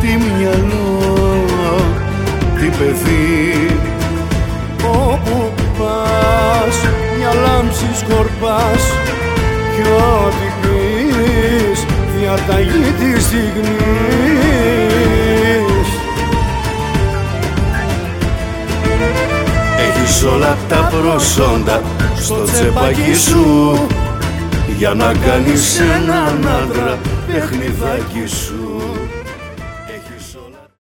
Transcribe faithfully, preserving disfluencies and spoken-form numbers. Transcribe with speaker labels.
Speaker 1: τι μυαλό, τι παιδί. Όπου πας μια λάμψη σκορπάς κι ό,τι πεις διαταγή της στιγμής. Έχεις όλα τα προσόντα στο τσεπάκι σου για να κάνεις έναν άντρα παιχνιδάκι σου.